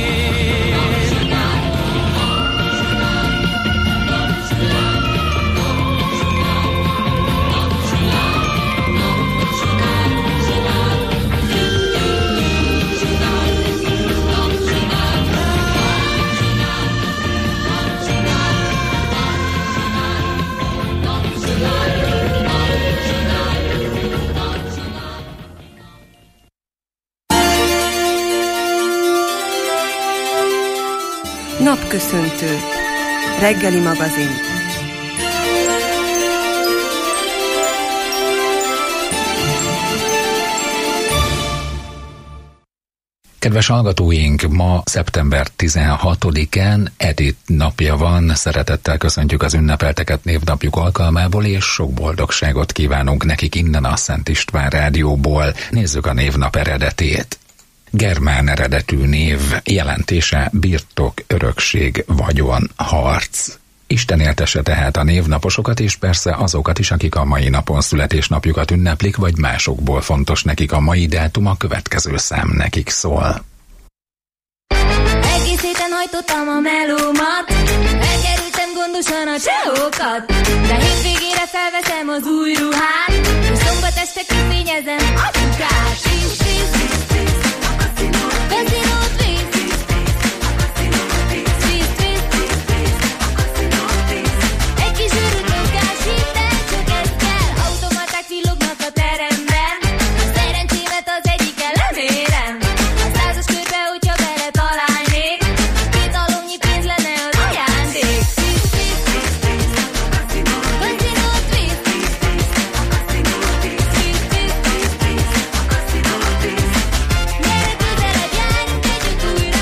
[SPEAKER 3] Napköszöntő. Reggeli magazin.
[SPEAKER 2] Kedves hallgatóink, ma szeptember 16-án Edith napja van. Szeretettel köszöntjük az ünnepelteket névnapjuk alkalmából, és sok boldogságot kívánunk nekik innen a Szent István Rádióból. Nézzük a névnap eredetét. Germán eredetű név, jelentése birtok, örökség, vagyon, harc. Isten éltesse tehát a névnaposokat, és persze azokat is, akik a mai napon születésnapjukat ünneplik, vagy másokból fontos nekik a mai dátum, a következő szám nekik szól.
[SPEAKER 10] Egész héten hajtottam a melómat, elkerültem gondosan a csehókat, de hétvégére felveszem az új ruhát, és szombat este kifényezem apukát. Casino twist, egy kis őrült mozgás, hittel csak ez kell, automaták villognak a teremben, a szerencsémet az egyikkel lemérem, a 100-as körbe, hogyha bele találnék, 2 alomnyi pénz lenne az ajándék. Casino twist, gyere közelebb, járjunk együtt újra.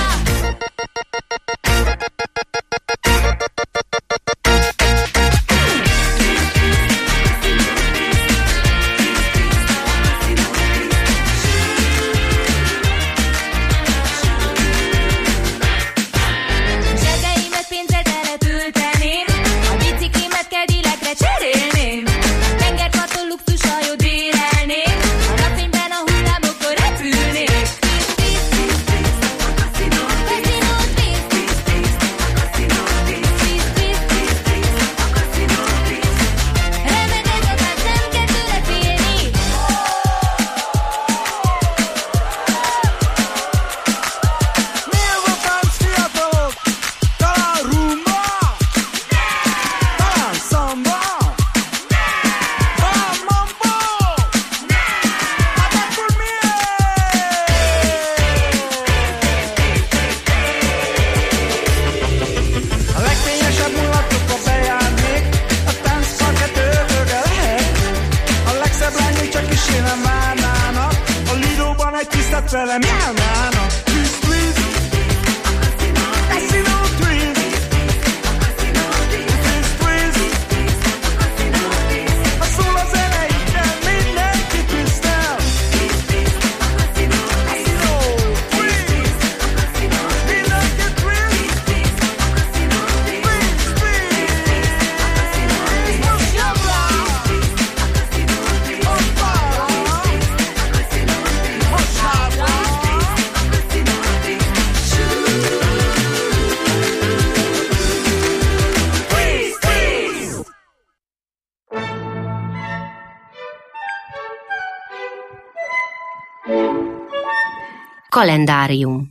[SPEAKER 10] Zsebeimet pénzzel teletölteném, a biciklimet kedilekre cserélném, tengerparton luxushajót bérelnék, a napfényben a hullámokon repülnék. Casino remek ez a tánc, nem kell tőle félni.
[SPEAKER 8] Névapánc fiatalok, talán rumba, talán szamba, talán mambo, hát akkor a legfényesebb mulatokba bejárnék, a táncparket ördöge lehet, a legszebb lányok csak is én nem várnának, a Lidóban egy tisztelt velem járnának. Twist, twist, casino twist, twist, twist, ha szól a zene, igen, mindenki twistel. Casino twist, mindenki twist, twist, twist, most jobbra, most balra, most hátra.
[SPEAKER 11] Kalendárium.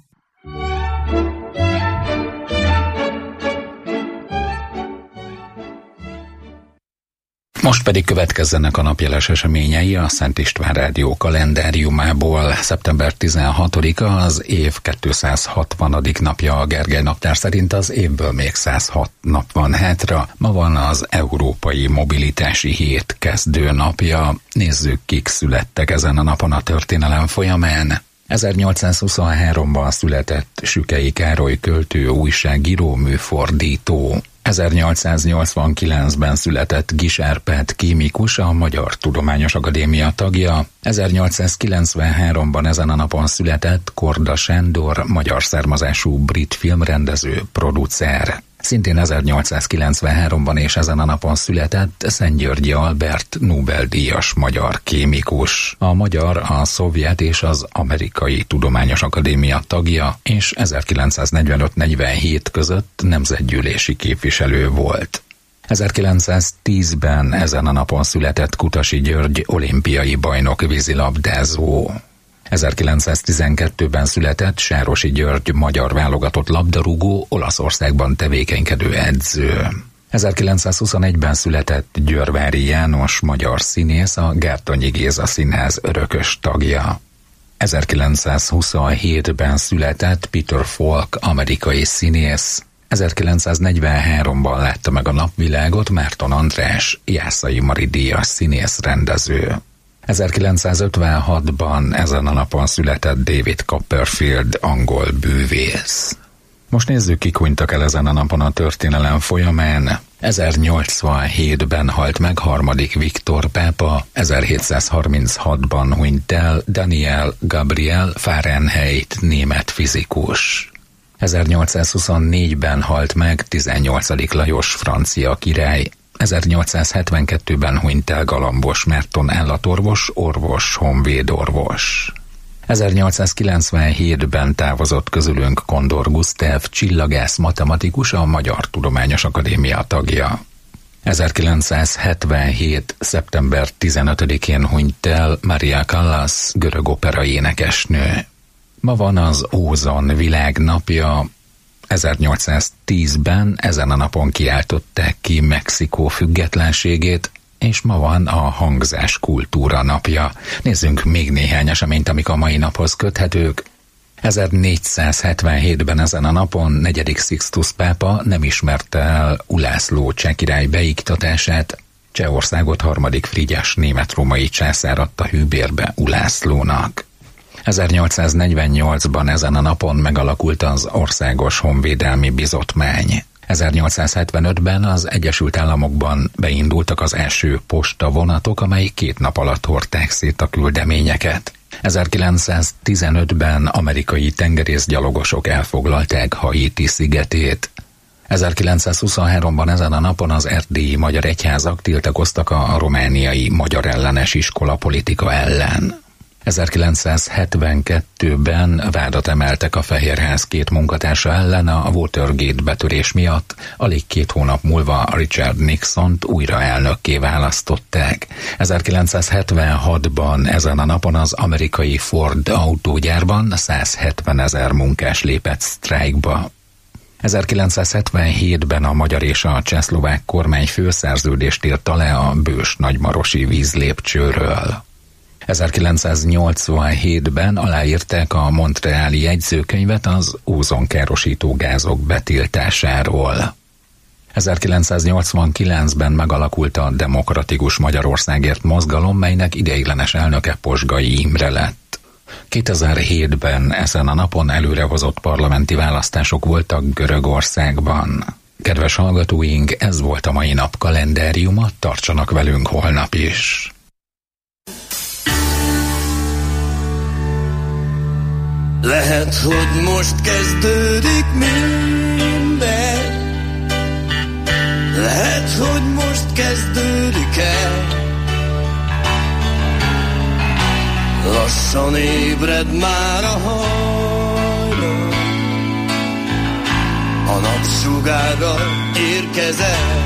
[SPEAKER 2] Most pedig következzenek a napjeles eseményei a Szent István Rádió kalendáriumából. Szeptember 16-a az év 260. napja a Gergely naptár szerint, az évből még 106 nap van hátra. Ma van az Európai Mobilitási Hét kezdő napja. Nézzük, kik születtek ezen a napon a történelem folyamán. 1823-ban született Sükei Károly költő, újságíró, műfordító. 1889-ben született Giss Árpád kémikus, a Magyar Tudományos Akadémia tagja. 1893-ban ezen a napon született Korda Sándor, magyar származású brit filmrendező, producer. Szintén 1893-ban és ezen a napon született Szentgyörgyi Albert, Nobel-díjas magyar kémikus. A magyar, a szovjet és az amerikai tudományos akadémia tagja, és 1945-47 között nemzetgyűlési képviselő volt. 1910-ben ezen a napon született Kutasi György, olimpiai bajnok vízilabdázó. 1912-ben született Sárosi György, magyar válogatott labdarúgó, Olaszországban tevékenykedő edző. 1921-ben született Győrvári János, magyar színész, a Gártonyi Géza Színház örökös tagja. 1927-ben született Peter Falk, amerikai színész. 1943-ban látta meg a napvilágot Márton András, Jászai Mari díjas színész rendező. 1956-ban ezen a napon született David Copperfield, angol bűvész. Most nézzük, kik hunytak el ezen a napon a történelem folyamán. 1087-ben halt meg harmadik Viktor pápa, 1736-ban hunyt el Daniel Gabriel Fahrenheit, német fizikus. 1824-ben halt meg 18. Lajos francia király. 1872-ben hunyt el Galambos Márton állatorvos, orvos, honvédorvos. 1897-ben távozott közülünk Kondor Gusztáv, csillagász matematikus, a Magyar Tudományos Akadémia tagja. 1977. szeptember 15-én hunyt el Maria Callas, görög opera énekesnő. Ma van az ózon világnapja. 1810-ben ezen a napon kiáltották ki Mexikó függetlenségét, és ma van a hangzás kultúra napja. Nézzünk még néhány eseményt, amik a mai naphoz köthetők. 1477-ben ezen a napon 4. Sixtus pápa nem ismerte el Ulászló cseh király beiktatását. Csehországot 3. Frigyes német-római császár adta hűbérbe Ulászlónak. 1848-ban ezen a napon megalakult az Országos Honvédelmi Bizottmány. 1875-ben az Egyesült Államokban beindultak az első postavonatok, amely 2 nap alatt hordták szét a küldeményeket. 1915-ben amerikai tengerészgyalogosok elfoglalták Haiti szigetét. 1923-ban ezen a napon az erdélyi magyar egyházak tiltakoztak a romániai magyar ellenes iskola politika ellen. 1972-ben vádat emeltek a Fehérház 2 munkatársa ellen a Watergate betörés miatt, alig 2 hónap múlva Richard Nixont újra elnökké választották. 1976-ban ezen a napon az amerikai Ford autógyárban 170 000 munkás lépett sztrájkba. 1977-ben a magyar és a csehszlovák kormány főszerződést írt alá a bős nagymarosi vízlépcsőről. 1987-ben aláírták a montreali jegyzőkönyvet az ózonkárosító gázok betiltásáról. 1989-ben megalakult a Demokratikus Magyarországért mozgalom, melynek ideiglenes elnöke Posgai Imre lett. 2007-ben ezen a napon előrehozott parlamenti választások voltak Görögországban. Kedves hallgatóink, ez volt a mai nap kalendáriuma, tartsanak velünk holnap is!
[SPEAKER 11] Lehet, hogy most kezdődik minden, lehet, hogy most kezdődik el. Lassan ébred már a hajnal, a napsugárral érkezel.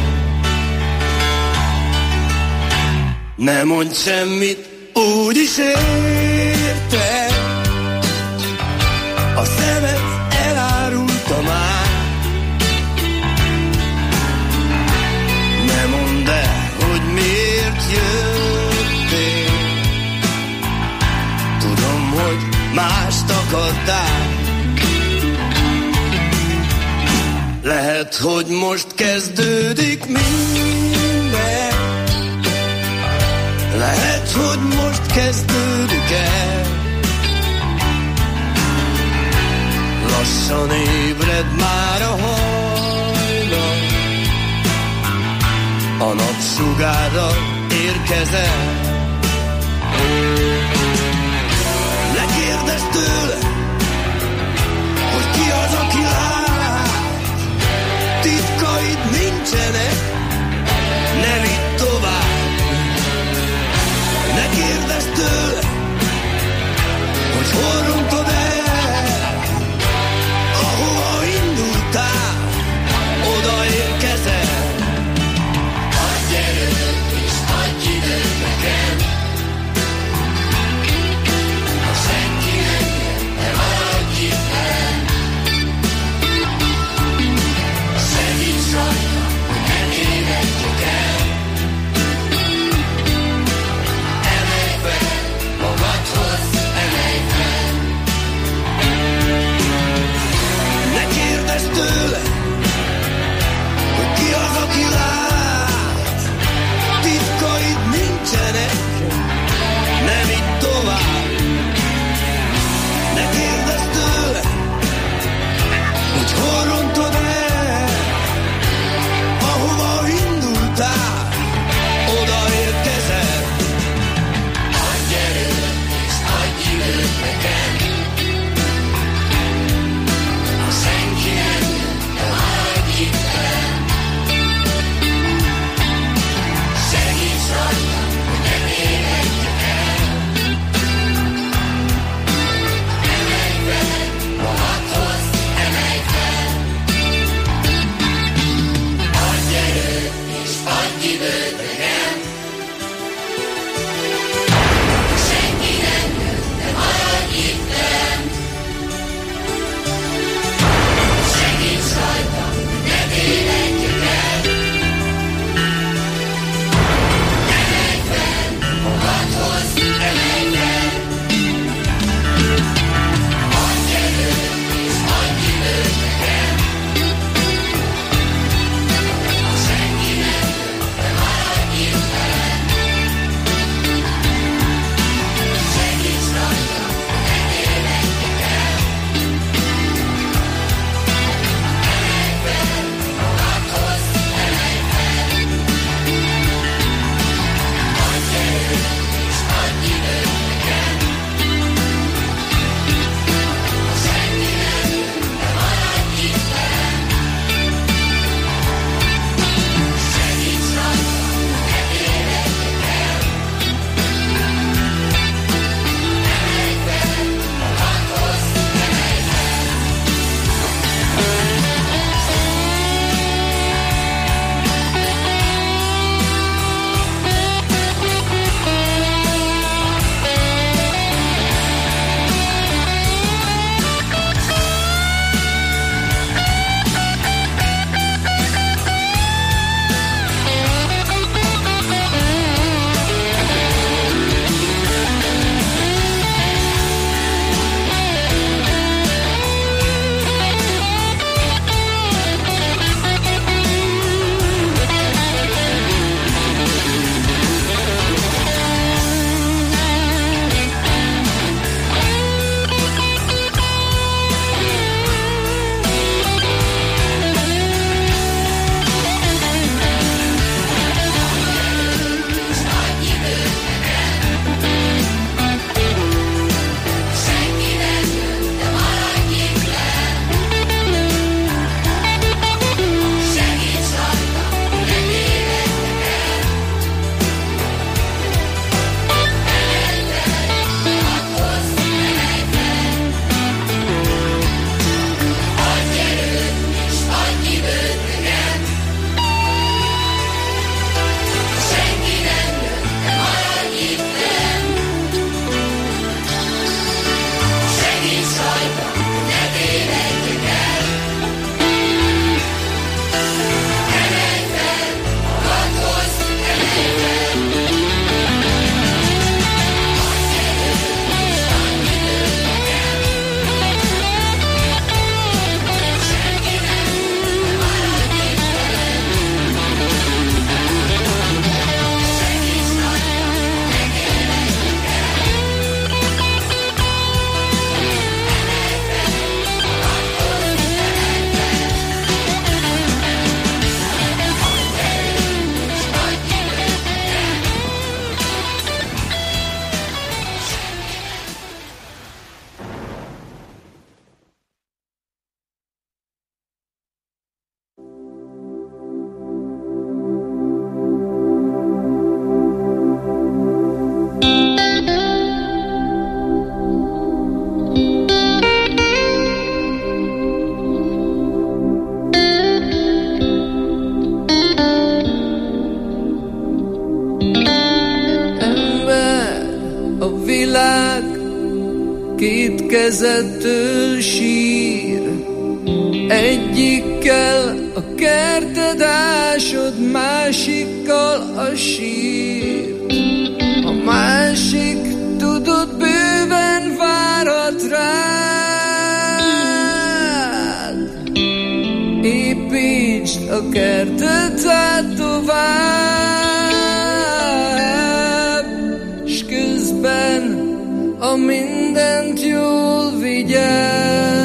[SPEAKER 11] Ne mondj semmit, úgyis érted, a szemed elárulta már. Ne mondd el, hogy miért hogy mást akartál. Lehet, hogy most kezdődik minden. Lehet, hogy most kezdődik el. Lassan ébred már a hajnal, a napsugárral érkezel. Ne kérdezd tőle, hogy ki az, aki lát. Titkaid nincsenek, ne vidd tovább. Ne kérdezd tőle, hogy hol rontod el. Ahova indultál, odaérkezel. Adj erőt és adj időt nekem. két kezettől sír. Egyikkel a kerted ásod, másikkal a sír. A másik, tudod, bőven várat rád. Építsd a kertet át tovább, s közben a mindent jól vigyázz.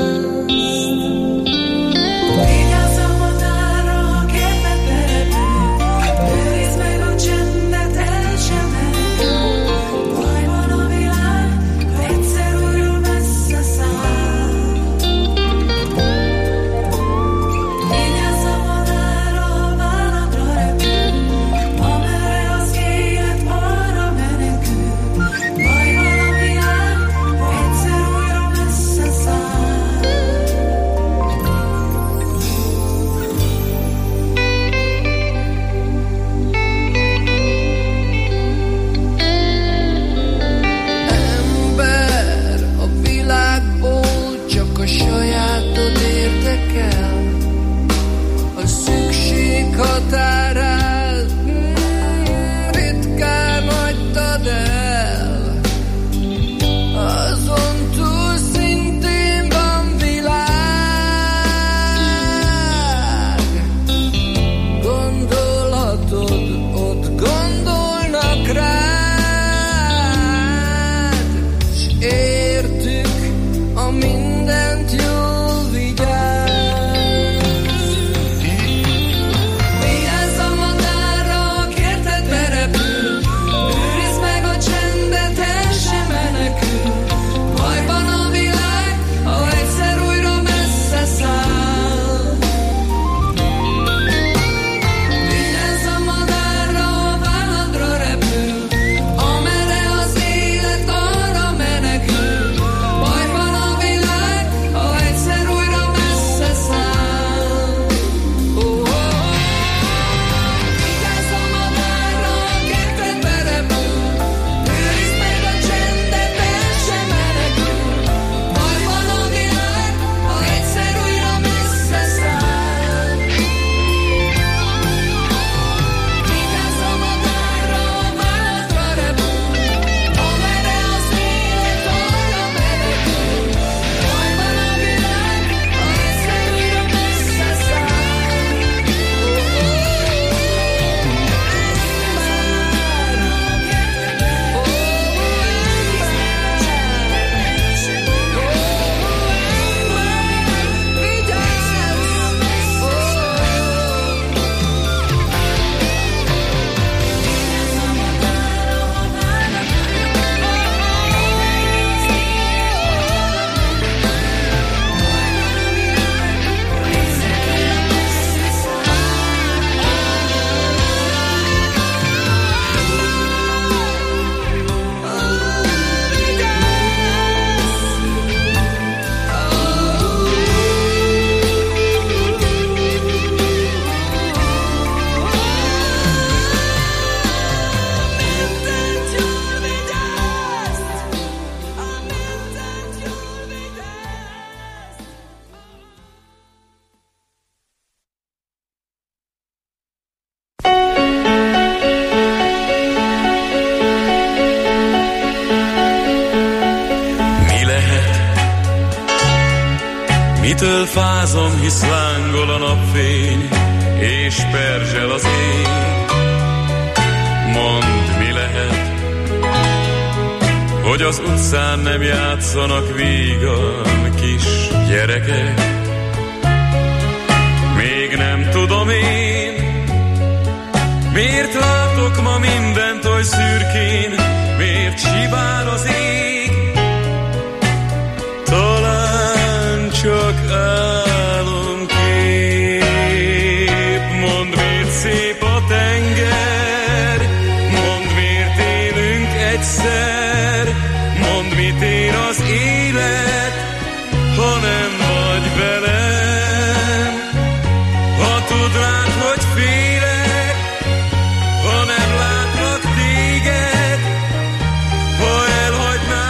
[SPEAKER 11] Határát ritkán hagytad el, azon túl szintén van világ. Gondolhatod, ott gondolnak rád, s értük a mindent jól vigyáz.
[SPEAKER 12] Mitől fázom, hisz lángol a napfény, és perzsel az ég. Mondd, mi lehet, hogy az utcán nem játszanak vígan kis gyerekek. Még nem tudom én, miért látok ma mindent oly szürkén, miért sivár az ég. Talán csak álomkép. Mondd, miért szép a tenger, mondd, miért élünk egyszer, mondd, mit ér az élet, ha nem vagy velem. Ha tudnád, hogy félek, ha nem látlak téged, ha elhagynál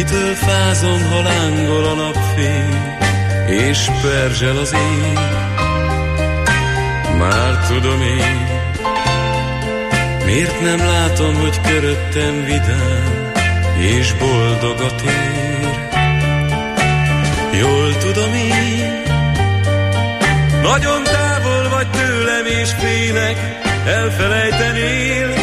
[SPEAKER 12] Mitől fázom, ha lángol a napfény, és perzsel az ég? Már tudom én, miért nem látom, hogy köröttem vidám, és boldog a tér. Jól tudom én, nagyon távol vagy tőlem, és félek, elfelejtenél.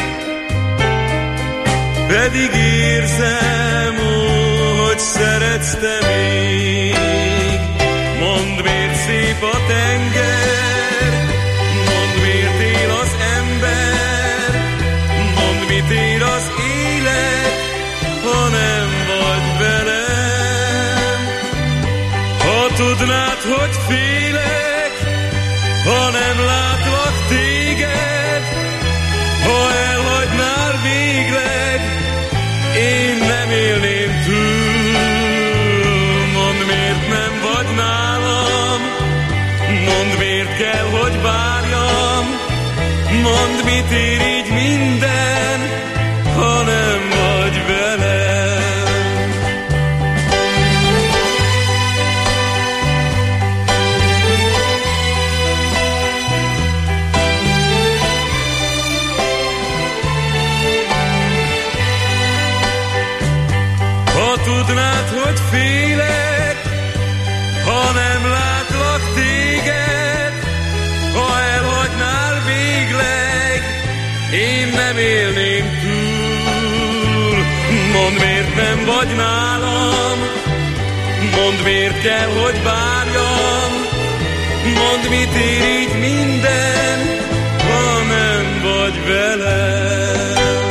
[SPEAKER 12] Pedig érzem, hogy szeretsz te még. Mondd, miért szép a tenger, mondd, miért él az ember, mondd, mit ér az élet, ha nem vagy velem. Ha tudnád, hogy félek, ha nem látlak téged, ha elhagynál végleg, én nem élném túl. Mondd, miért nem vagy nálam, mondd, miért kell, hogy várjam, mondd, mit ér így minden, ha nem vagy velem. Ha tudnád, hogy félek, ha nem látlak téged, ha elhagynál végleg, én nem élném túl. Mondd, miért nem vagy nálam, mondd, miért kell, hogy várjam, mondd, mit ér így minden, ha nem vagy velem.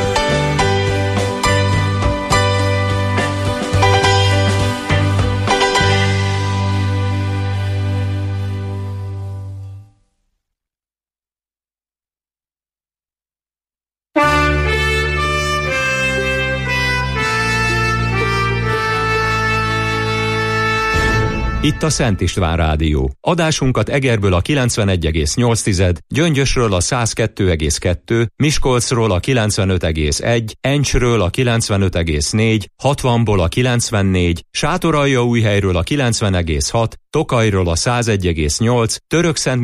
[SPEAKER 1] Itt a Szent István Rádió. Adásunkat Egerből a 91,8, Gyöngyösről a 102,2, Miskolcról a 95,1, Encsről a 95,4, 60-ból a 94, Sátoraljaújhelyről a 90,6, Tokajról a 101,8, Törökszent